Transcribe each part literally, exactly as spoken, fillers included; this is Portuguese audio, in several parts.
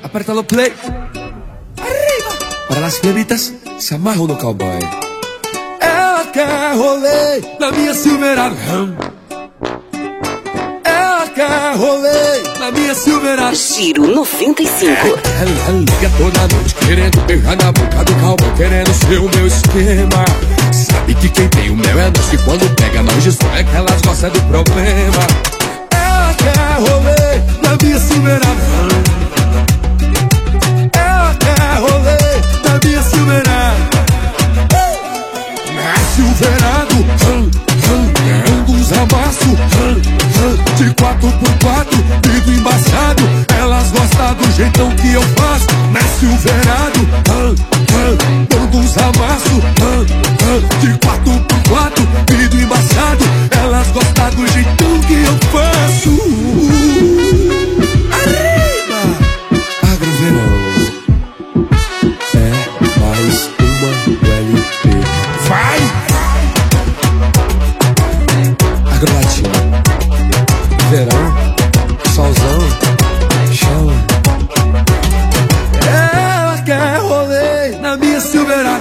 aperta no play. Arriba! Para as fielitas se amarram no cowboy. Ela quer rolê na minha Silverado. Ela quer rolê na minha Silverado. Giro noventa e cinco. Ela, ela liga toda noite querendo beijar na boca do cowboy, querendo ser o meu esquema. Sabe que quem tem o mel é nós, que quando pega nós destrói, que elas gostam do problema. Ela quer rolê na minha Silverado. Ela quer rolê na minha Silverado. Na Silverado, hum, hum, ganhando uns amassos, hum, hum, de quatro por quatro, vidro embaçado. Elas gostam do jeitão que eu faço. Na Silverado, hum, hum, dando uns amassos, hum, hum, de quatro por quatro, vidro embaçado. Elas gostam do jeitão que eu faço. Arriba! Agroverão é mais uma L P. Vai! Agrolatino, verão, solzão, chão. Ela quer rolê na minha Silverado.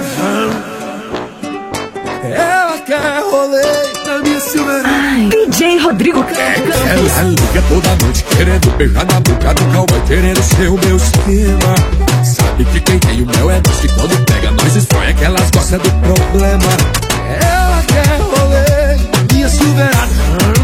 Ela quer rolê na minha Silverado. D J Rodrigo Campos. Ela liga toda noite querendo beijar na boca do cowboy, querendo ser o meu esquema. Sabe que quem tem o mel é nós, que quando pega nós destrói, é que elas gostam do problema. Ela quer rolê na minha Silverado.